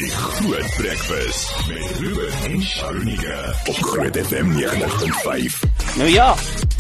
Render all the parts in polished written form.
Die Groot Breakfast met Ruben en Sharonika op Groot FM 90.5. Nou ja,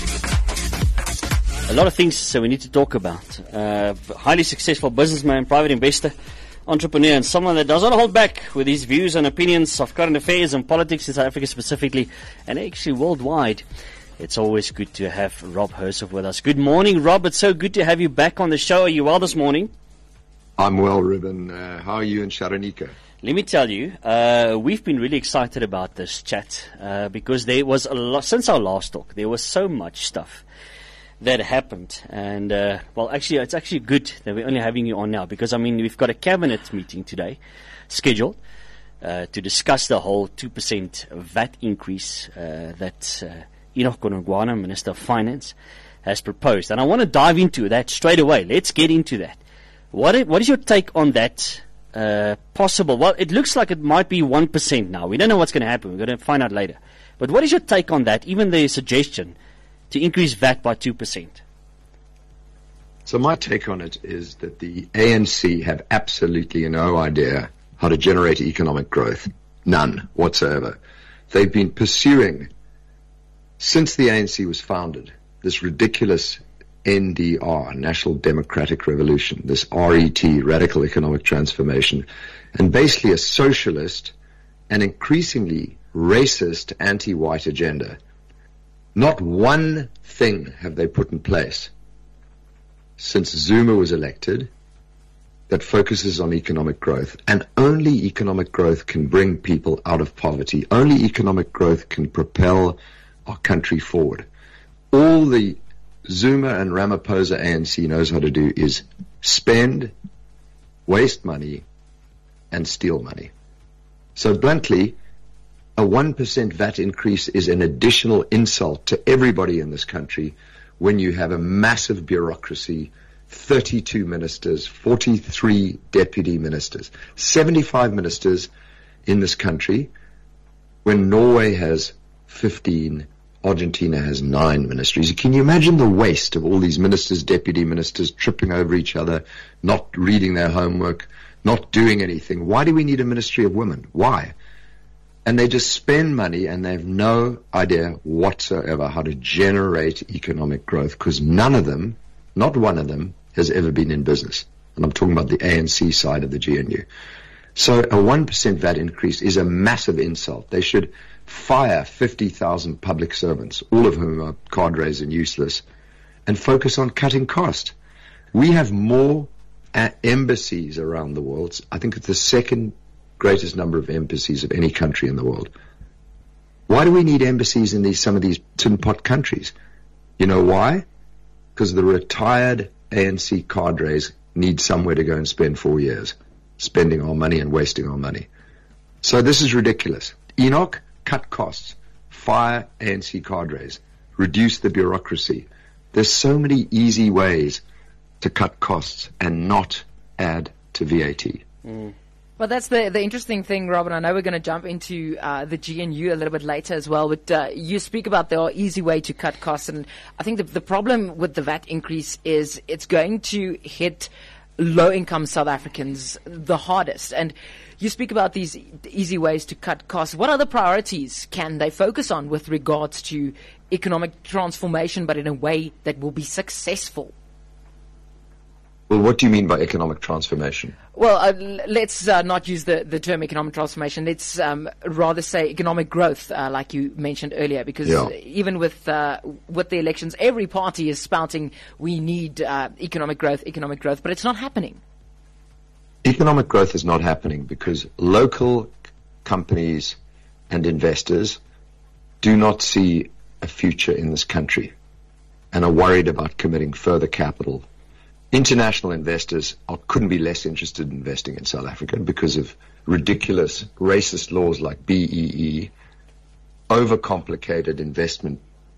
a lot of things we need to talk about. Highly successful businessman, private investor, entrepreneur, and someone that does not hold back with his views and opinions of current affairs and politics in South Africa specifically, and actually worldwide. It's always good to have Rob Hersov with us. Good morning, Rob. It's so good to have you back on the show. Are you well this morning? I'm well, Ruben. How are you and Sharonika? Let me tell you, we've been really excited about this chat because there was a lot, since our last talk, there was so much stuff that happened. And, well, actually, it's actually good that we're only having you on now because, I mean, we've got a cabinet meeting today scheduled to discuss the whole 2% VAT increase that Enoch Godongwana, Minister of Finance, has proposed. And I want to dive into that straight away. Let's get into that. What is your take on that possible? Well, it looks like it might be 1% now. We don't know what's going to happen. We're going to find out later. But what is your take on that, even the suggestion to increase VAT by 2%? So my take on it is that the ANC have absolutely no idea how to generate economic growth. None whatsoever. They've been pursuing, since the ANC was founded, this ridiculous NDR, National Democratic Revolution, this RET, Radical Economic Transformation, and basically a socialist and increasingly racist anti-white agenda. Not one thing have they put in place since Zuma was elected that focuses on economic growth, and only economic growth can bring people out of poverty. Only economic growth can propel our country forward. All the Zuma and Ramaphosa ANC knows how to do is spend, waste money, and steal money. So bluntly, a 1% VAT increase is an additional insult to everybody in this country when you have a massive bureaucracy, 32 ministers, 43 deputy ministers, 75 ministers in this country, when Norway has 15, Argentina has 9 ministries. Can you imagine the waste of all these ministers, deputy ministers, tripping over each other, not reading their homework, not doing anything? Why do we need a ministry of women? Why? And they just spend money and they have no idea whatsoever how to generate economic growth, because none of them, not one of them, has ever been in business. And I'm talking about the ANC side of the GNU. So a 1% VAT increase is a massive insult. They should fire 50,000 public servants, all of whom are cadres and useless, and focus on cutting cost. We have more embassies around the world. I think it's the second greatest number of embassies of any country in the world. Why do we need embassies in some of these tin pot countries? You know why? Because the retired ANC cadres need somewhere to go and spend 4 years, spending our money and wasting our money. So this is ridiculous. Enoch, cut costs, fire ANC cadres, reduce the bureaucracy. There's so many easy ways to cut costs and not add to VAT. Well, that's the interesting thing, Robin. I know we're going to jump into the GNU a little bit later as well, but you speak about the easy way to cut costs, and I think the problem with the VAT increase is it's going to hit low-income South Africans the hardest. And you speak about these easy ways to cut costs. What other priorities can they focus on with regards to economic transformation, but in a way that will be successful? Well, what do you mean by economic transformation? Well, let's not use the term economic transformation. Let's rather say economic growth, like you mentioned earlier, because even with the elections, every party is spouting we need economic growth, but it's not happening. Economic growth is not happening because local companies and investors do not see a future in this country and are worried about committing further capital. International investors couldn't be less interested in investing in South Africa because of ridiculous racist laws like BEE, overcomplicated investment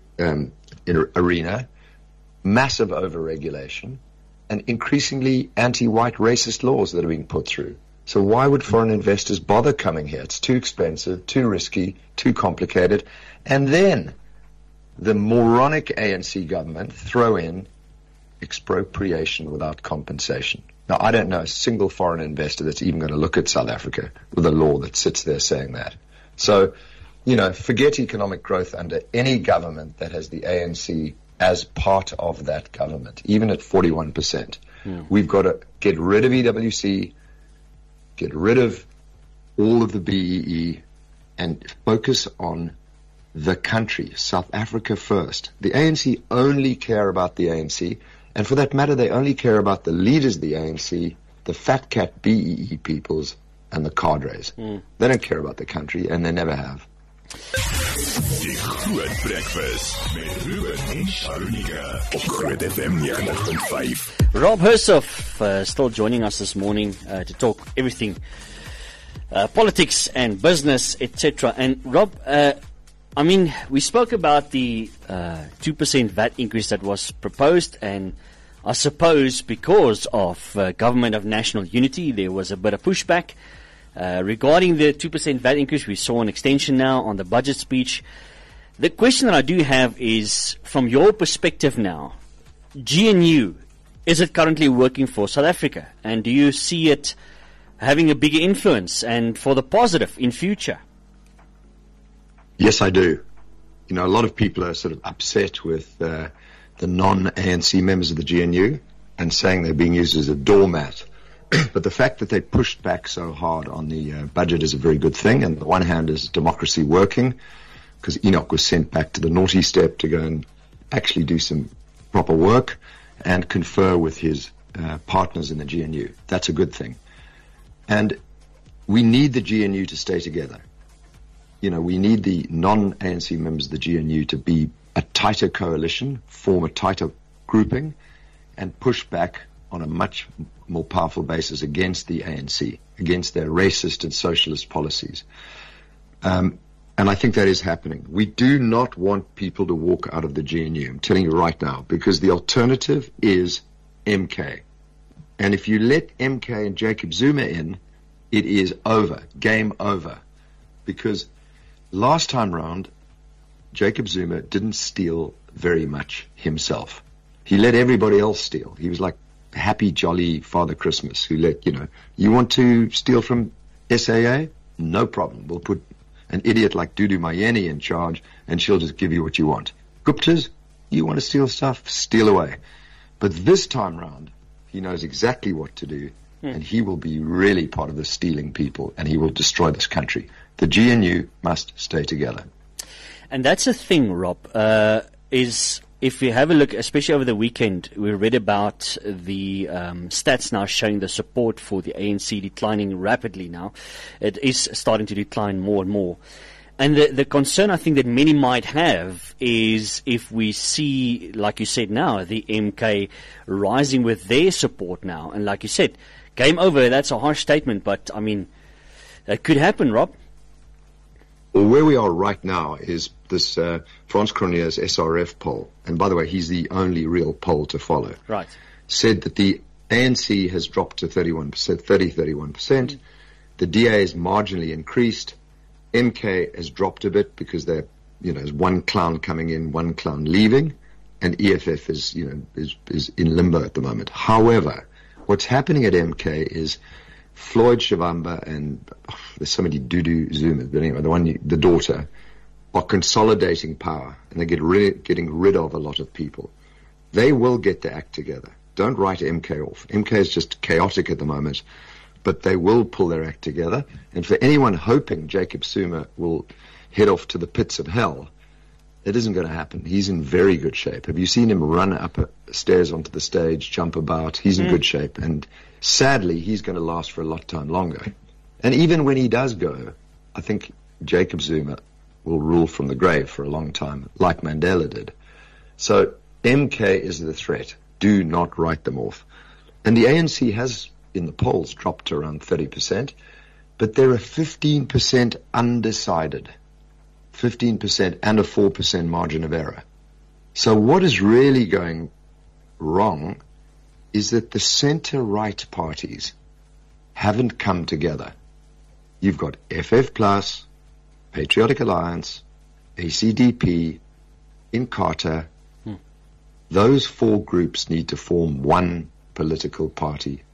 arena, massive overregulation, and increasingly anti-white racist laws that are being put through. So why would foreign investors bother coming here? It's too expensive, too risky, too complicated. And then the moronic ANC government throw in expropriation without compensation. Now, I don't know a single foreign investor that's even going to look at South Africa with a law that sits there saying that. So, forget economic growth under any government that has the ANC as part of that government, even at 41%. We've got to get rid of EWC, get rid of all of the BEE, and focus on the country, South Africa first. The ANC only care about the ANC, and for that matter, they only care about the leaders of the ANC, the fat cat BEE peoples, and the cadres. They don't care about the country, and they never have. Die Groot Breakfast met Ruben en Sharunika op Groot FM 90.5. Rob Hersoff still joining us this morning to talk everything politics and business, etc. And Rob, we spoke about the 2% VAT increase that was proposed, and I suppose because of Government of National Unity, there was a bit of pushback. Regarding the 2% VAT increase, we saw an extension now on the budget speech. The question that I do have is, from your perspective now, GNU, is it currently working for South Africa? And do you see it having a bigger influence and for the positive in future? Yes, I do. A lot of people are sort of upset with the non-ANC members of the GNU and saying they're being used as a doormat. But the fact that they pushed back so hard on the budget is a very good thing. And on the one hand, is democracy working, because Enoch was sent back to the naughty step to go and actually do some proper work and confer with his partners in the GNU. That's a good thing. And we need the GNU to stay together. We need the non-ANC members of the GNU to be a tighter coalition, form a tighter grouping, and push back on a much more powerful basis against the ANC, against their racist and socialist policies. And I think that is happening. We do not want people to walk out of the GNU, I'm telling you right now, because the alternative is MK. And if you let MK and Jacob Zuma in, it is over, game over. Because last time round, Jacob Zuma didn't steal very much himself. He let everybody else steal. He was like happy, jolly Father Christmas who let, you want to steal from SAA? No problem. We'll put an idiot like Dudu Mayeni in charge and she'll just give you what you want. Guptas, you want to steal stuff? Steal away. But this time round, he knows exactly what to do and he will be really part of the stealing people and he will destroy this country. The GNU must stay together. And that's the thing, Rob, is if we have a look, especially over the weekend, we read about the stats now showing the support for the ANC declining rapidly now. It is starting to decline more and more. And the concern I think that many might have is if we see, like you said now, the MK rising with their support now. And like you said, game over, that's a harsh statement, but that could happen, Rob. Well, where we are right now is this Frans Cronje's SRF poll, and by the way, he's the only real poll to follow. Right. Said that the ANC has dropped to 31%. The DA is marginally increased. MK has dropped a bit because there's one clown coming in, one clown leaving, and EFF is in limbo at the moment. However, what's happening at MK is Floyd Shivamba and there's somebody Dudu Zuma, but anyway, the daughter, are consolidating power and they're getting rid of a lot of people. They will get their act together. Don't write MK off. MK is just chaotic at the moment, but they will pull their act together. And for anyone hoping Jacob Zuma will head off to the pits of hell, it isn't going to happen. He's in very good shape. Have you seen him run up stairs onto the stage, jump about? He's in good shape. And sadly, he's going to last for a lot of time longer. And even when he does go, I think Jacob Zuma will rule from the grave for a long time, like Mandela did. So MK is the threat. Do not write them off. And the ANC has, in the polls, dropped to around 30%, but there are 15% undecided. 15% and a 4% margin of error. So what is really going wrong is that the center-right parties haven't come together. You've got FF Plus, Patriotic Alliance, ACDP, Inkatha. Those four groups need to form one political party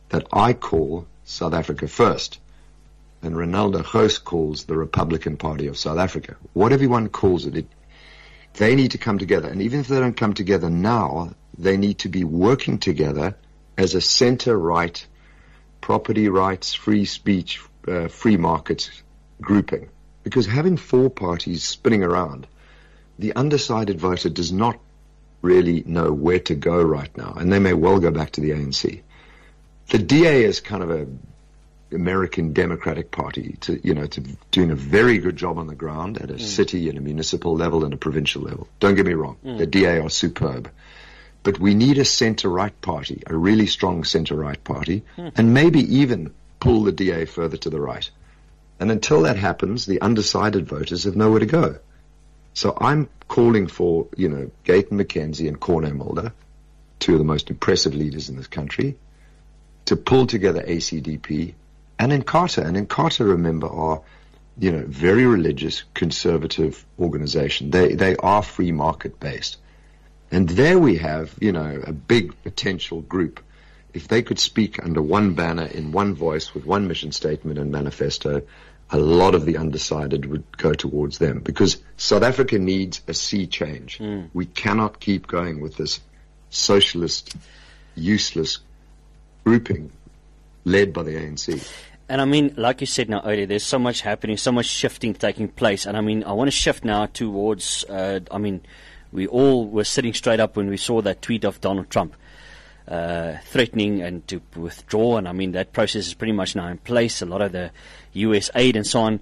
that I call South Africa First, and Ronaldo Goos calls the Republican Party of South Africa. Whatever everyone calls it, they need to come together. And even if they don't come together now, they need to be working together as a center-right, property rights, free speech, free markets grouping. Because having four parties spinning around, the undecided voter does not really know where to go right now, and they may well go back to the ANC. The DA is kind of a American Democratic Party, to doing a very good job on the ground at a city and a municipal level and a provincial level. Don't get me wrong, the DA are superb. But we need a center-right party, a really strong center-right party, and maybe even pull the DA further to the right. And until that happens, the undecided voters have nowhere to go. So I'm calling for, Gayton McKenzie and Corné Mulder, two of the most impressive leaders in this country, to pull together ACDP and Inkatha. And Inkatha, remember, are, very religious, conservative organization. They are free market based. And there we have, a big potential group. If they could speak under one banner, in one voice, with one mission statement and manifesto, a lot of the undecided would go towards them. Because South Africa needs a sea change. We cannot keep going with this socialist, useless grouping led by the ANC. And I mean, like you said now earlier, there's so much happening, so much shifting taking place. And I mean, I want to shift now towards, we all were sitting straight up when we saw that tweet of Donald Trump threatening and to withdraw. And I mean, that process is pretty much now in place. A lot of the US aid and so on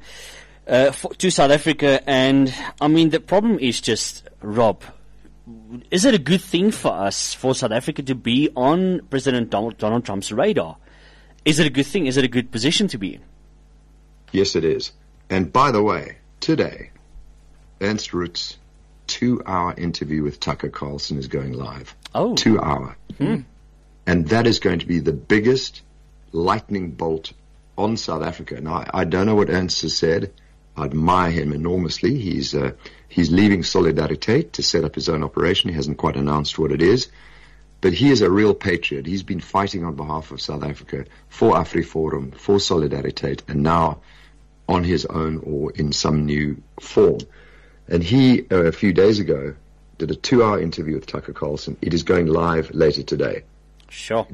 to South Africa. And I mean, the problem is just, Rob, is it a good thing for us, for South Africa to be on President Donald Trump's radar? Is it a good thing? Is it a good position to be in? Yes, it is. And by the way, today, Ernst Root's 2-hour interview with Tucker Carlson is going live. Oh. 2 hour. And that is going to be the biggest lightning bolt on South Africa. Now, I don't know what Ernst has said. I admire him enormously. He's leaving Solidariteit to set up his own operation. He hasn't quite announced what it is. But he is a real patriot. He's been fighting on behalf of South Africa for AfriForum, for Solidariteit, and now on his own or in some new form. And he, a few days ago, did a 2-hour interview with Tucker Carlson. It is going live later today. Sure.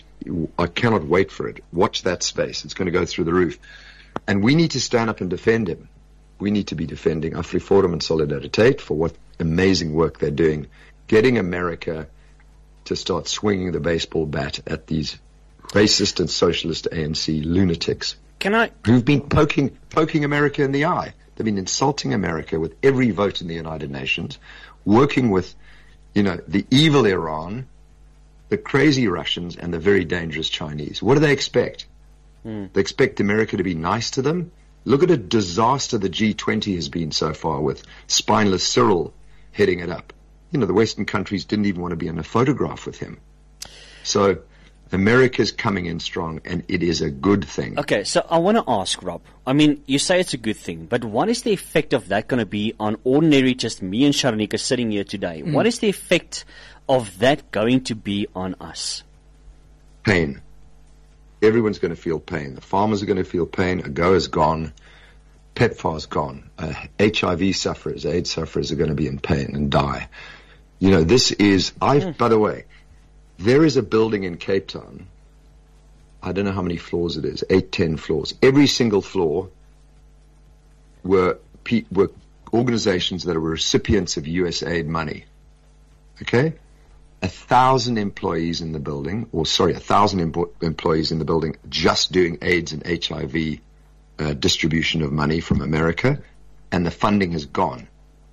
I cannot wait for it. Watch that space. It's going to go through the roof. And we need to stand up and defend him. We need to be defending AfriForum and Solidariteit for what amazing work they're doing, getting America to start swinging the baseball bat at these racist and socialist ANC lunatics who've been poking America in the eye. They've been insulting America with every vote in the United Nations, working with, the evil Iran, the crazy Russians, and the very dangerous Chinese. What do they expect? They expect America to be nice to them? Look at a disaster the G20 has been so far, with spineless Cyril heading it up. The Western countries didn't even want to be in a photograph with him. So America's coming in strong, and it is a good thing. Okay, so I want to ask, Rob, I mean, you say it's a good thing, but what is the effect of that going to be on ordinary, just me and Sharonika sitting here today? What is the effect of that going to be on us? Pain. Everyone's going to feel pain. The farmers are going to feel pain. AGOA's gone. PEPFAR's gone. HIV sufferers, AIDS sufferers are going to be in pain and die. This is, by the way, there is a building in Cape Town. I don't know how many floors it is, 8, 10 floors. Every single floor were organizations that were recipients of USAID money. Okay? 1,000 employees in the building, 1,000 employees in the building just doing AIDS and HIV distribution of money from America, and the funding has gone.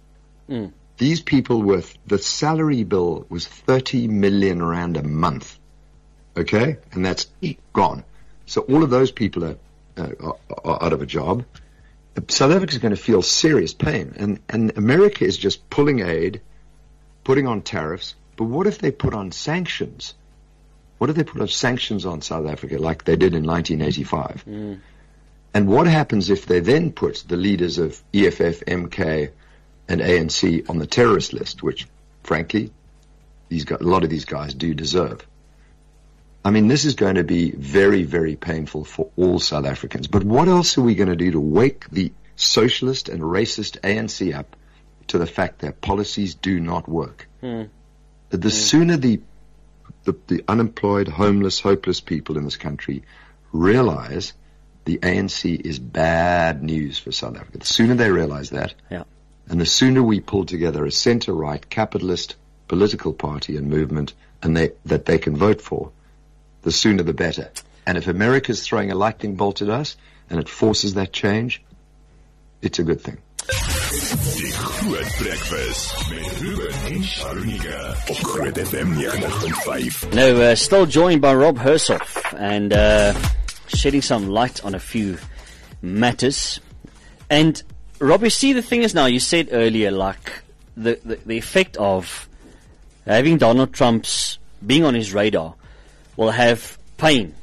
These people the salary bill was 30 million rand a month. Okay? And that's gone. So all of those people are out of a job. South Africa is going to feel serious pain. And America is just pulling aid, putting on tariffs. But what if they put on sanctions? What if they put on sanctions on South Africa like they did in 1985? And what happens if they then put the leaders of EFF, MK, and ANC on the terrorist list, which, frankly, a lot of these guys do deserve? I mean, this is going to be very, very painful for all South Africans. But what else are we going to do to wake the socialist and racist ANC up to the fact that policies do not work? The sooner the unemployed, homeless, hopeless people in this country realize the ANC is bad news for South Africa, the sooner they realize that, and the sooner we pull together a center-right capitalist political party and movement and that they can vote for, the sooner the better. And if America's throwing a lightning bolt at us and it forces that change, it's a good thing. Die Groot Breakfast met Ruben en Sharunika op Groot FM 90.5. No, still joined by Rob Hersoff and shedding some light on a few matters. And Rob, you see, the thing is now, you said earlier, like the effect of having Donald Trump's being on his radar will have pain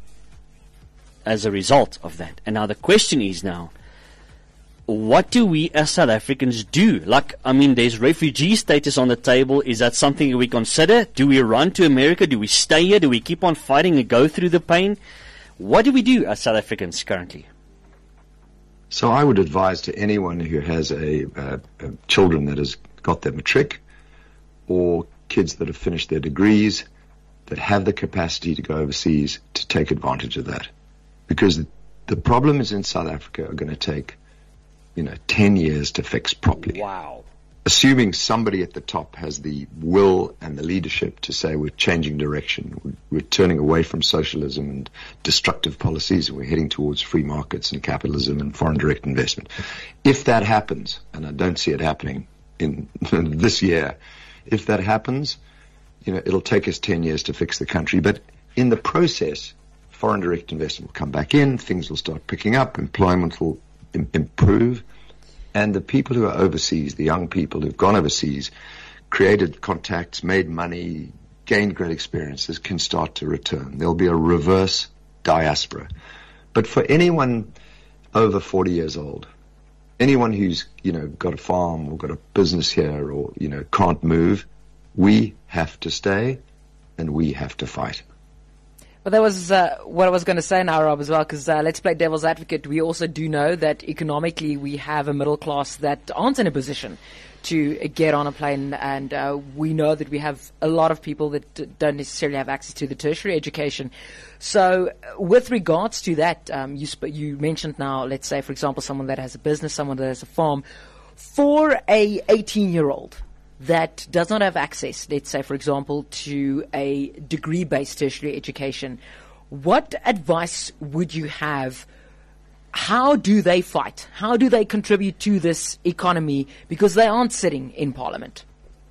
as a result of that. And now the question is now, what do we as South Africans do? Like, I mean, there's refugee status on the table. Is that something we consider? Do we run to America? Do we stay here? Do we keep on fighting and go through the pain? What do we do as South Africans currently? So I would advise to anyone who has a children that has got their matric or kids that have finished their degrees that have the capacity to go overseas to take advantage of that. Because the problems in South Africa are going to take 10 years to fix properly. Wow. Assuming somebody at the top has the will and the leadership to say we're changing direction, we're turning away from socialism and destructive policies, and we're heading towards free markets and capitalism and foreign direct investment. If that happens, and I don't see it happening in this year, if that happens, it'll take us 10 years to fix the country. But in the process, foreign direct investment will come back in, things will start picking up, employment will improve, and the people who are overseas, the young people who've gone overseas, created contacts, made money, gained great experiences, can start to return. There'll be a reverse diaspora. But for anyone over 40 years old, anyone who's got a farm or got a business here or can't move, we have to stay and we have to fight. Well, that was what I was going to say now, Rob, as well, because let's play devil's advocate. We also do know that economically we have a middle class that aren't in a position to get on a plane, and we know that we have a lot of people that don't necessarily have access to the tertiary education. So with regards to that, you mentioned now, let's say, for example, someone that has a business, someone that has a farm, for a 18-year-old that does not have access, let's say, for example, to a degree-based tertiary education, what advice would you have? How do they fight? How do they contribute to this economy? Because they aren't sitting in Parliament.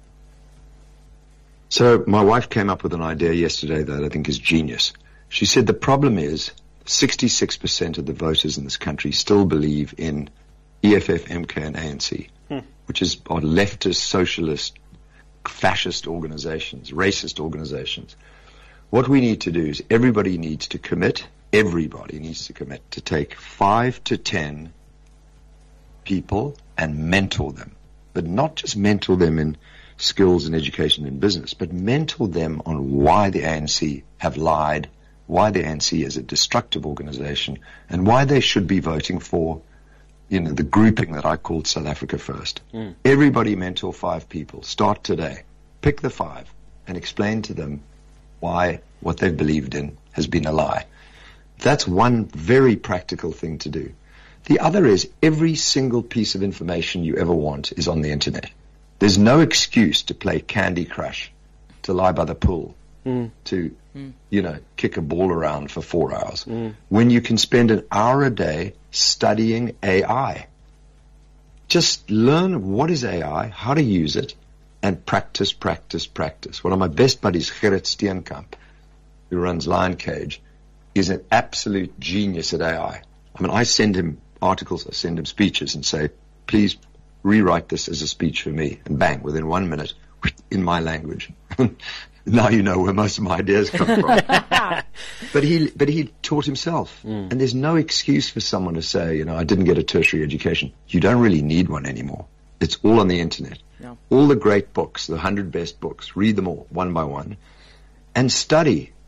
So my wife came up with an idea yesterday that I think is genius. She said the problem is 66% of the voters in this country still believe in EFF, MK, and ANC, which are leftist, socialist, fascist organizations, racist organizations. What we need to do is everybody needs to commit to take 5 to 10 people and mentor them. But not just mentor them in skills and education and business, but mentor them on why the ANC have lied, why the ANC is a destructive organization, and why they should be voting for the grouping that I called South Africa First. Everybody mentor 5 people. Start today. Pick the 5 and explain to them why what they've believed in has been a lie. That's one very practical thing to do. The other is every single piece of information you ever want is on the internet. There's no excuse to play Candy Crush, to lie by the pool, to, kick a ball around for 4 hours, when you can spend an hour a day studying AI. Just learn what is AI, how to use it, and practice. One of my best buddies, Gerrit Steenkamp, who runs Lion Cage, is an absolute genius at AI. I mean, I send him articles, I send him speeches and say, please rewrite this as a speech for me. And bang, within 1 minute, in my language. Now you know where most of my ideas come from. But he taught himself. And there's no excuse for someone to say, I didn't get a tertiary education. You don't really need one anymore. It's all on the internet. No. All the great books, the 100 best books, read them all one by one and study.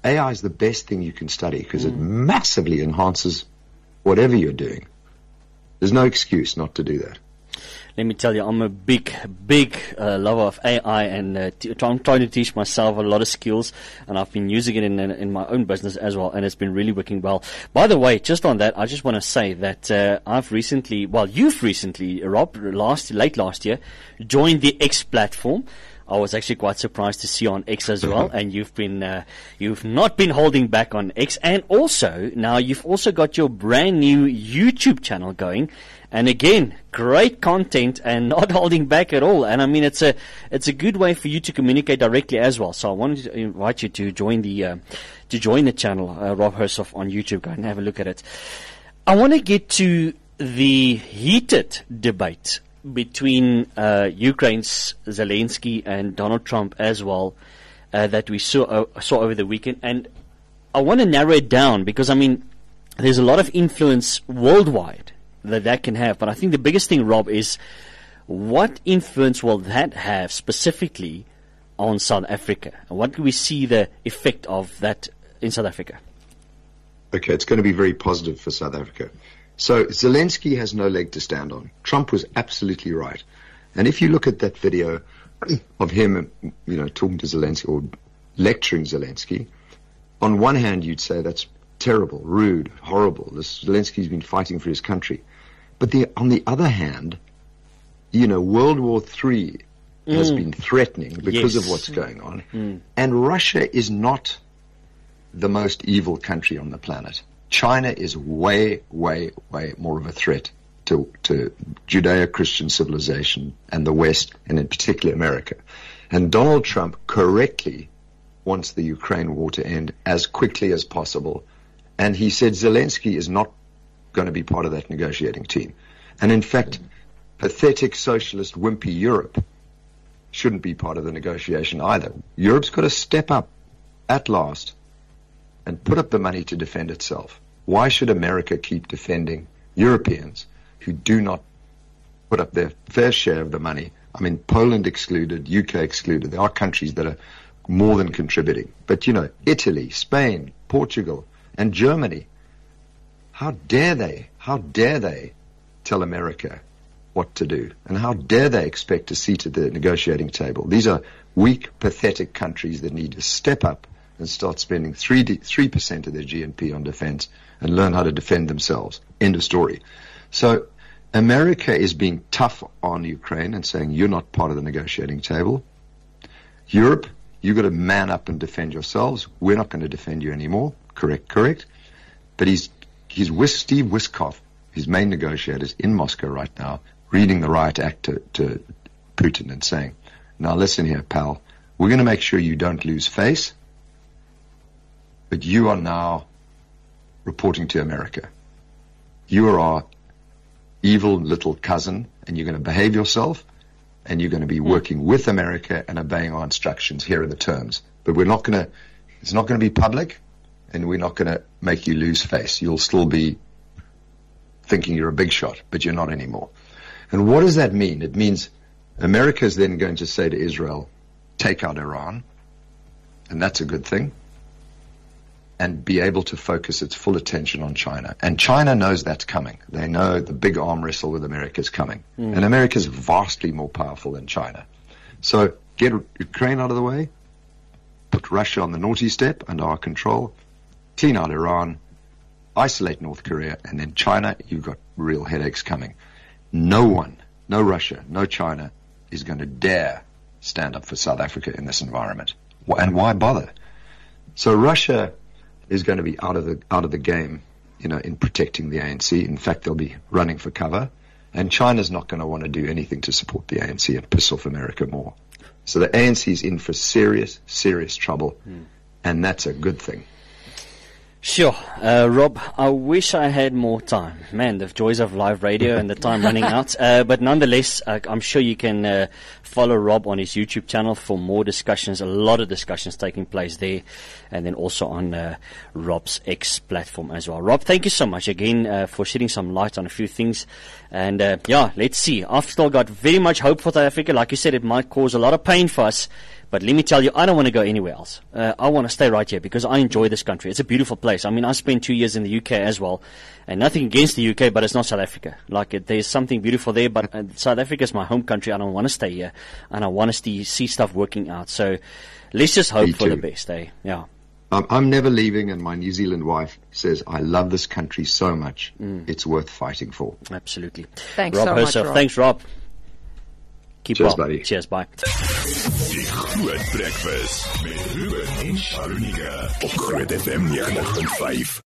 AI is the best thing you can study because it massively enhances whatever you're doing. There's no excuse not to do that. Let me tell you, I'm a big lover of AI, and I'm trying to teach myself a lot of skills, and I've been using it in my own business as well, and it's been really working well. By the way, just on that, I just want to say that you've recently, Rob, late last year, joined the X platform. I was actually quite surprised to see on X as well, and you've not been holding back on X, and also now you've also got your brand new YouTube channel going, and again, great content and not holding back at all. And I mean, it's a good way for you to communicate directly as well. So I wanted to invite you to join the channel, Rob Hersov on YouTube. Go and have a look at it. I want to get to the heated debate between Ukraine's Zelensky and Donald Trump as well, that we saw over the weekend. And I want to narrow it down because, I mean, there's a lot of influence worldwide that can have. But I think the biggest thing, Rob, is what influence will that have specifically on South Africa? And what do we see the effect of that in South Africa? Okay, it's going to be very positive for South Africa. So Zelensky has no leg to stand on. Trump was absolutely right. And if you look at that video of him, talking to Zelensky or lecturing Zelensky, on one hand you'd say that's terrible, rude, horrible. Zelensky's been fighting for his country. But on the other hand, World War III has been threatening because of what's going on. And Russia is not the most evil country on the planet. China is way, way, way more of a threat to Judeo-Christian civilization and the West, and in particular America. And Donald Trump correctly wants the Ukraine war to end as quickly as possible. And he said Zelensky is not going to be part of that negotiating team. And in fact, pathetic socialist wimpy Europe shouldn't be part of the negotiation either. Europe's got to step up at last and put up the money to defend itself. Why should America keep defending Europeans who do not put up their fair share of the money? I mean, Poland excluded, UK excluded. There are countries that are more than contributing. But, Italy, Spain, Portugal, and Germany, how dare they tell America what to do? And how dare they expect a seat at the negotiating table? These are weak, pathetic countries that need to step up and start spending 3% of their GNP on defense and learn how to defend themselves. End of story. So America is being tough on Ukraine and saying you're not part of the negotiating table. Europe, you've got to man up and defend yourselves. We're not going to defend you anymore. Correct. But he's with Steve Witkoff, his main negotiators in Moscow right now, reading the riot act to Putin and saying, now listen here, pal, we're going to make sure you don't lose face, but you are now reporting to America. You are our evil little cousin, and you're going to behave yourself, and you're going to be working with America and obeying our instructions. Here are the terms. But it's not going to be public, and we're not going to make you lose face. You'll still be thinking you're a big shot, but you're not anymore. And what does that mean? It means America is then going to say to Israel, take out Iran, and that's a good thing, and be able to focus its full attention on China. And China knows that's coming. They know the big arm wrestle with America is coming. And America is vastly more powerful than China. So get Ukraine out of the way, put Russia on the naughty step under our control, clean out Iran, isolate North Korea, and then China, you've got real headaches coming. No one, no Russia, no China is going to dare stand up for South Africa in this environment. And why bother? So Russia is going to be out of the game, in protecting the ANC. In fact, they'll be running for cover. And China's not going to want to do anything to support the ANC and piss off America more. So the ANC is in for serious, serious trouble. And that's a good thing. Sure. Rob, I wish I had more time. Man, the joys of live radio and the time running out. But nonetheless, I'm sure you can follow Rob on his YouTube channel for more discussions, a lot of discussions taking place there, and then also on Rob's X platform as well. Rob, thank you so much again for shedding some light on a few things. And let's see. I've still got very much hope for South Africa. Like you said, it might cause a lot of pain for us, But let me tell you, I don't want to go anywhere else. I want to stay right here because I enjoy this country. It's a beautiful place. I mean, I spent 2 years in the UK as well, and nothing against the UK, but it's not South Africa. There's something beautiful there, but South Africa is my home country. I don't want to stay here, and I want to see stuff working out. So let's just hope for the best, eh? Yeah. I'm never leaving, and my New Zealand wife says, I love this country so much. It's worth fighting for. Absolutely. Thanks so much, Rob. Thanks, Rob. Keep Cheers, well. buddy. Cheers, bye. Die Groot Breakfast met Ruben en Sharunika op Groot FM 90.5.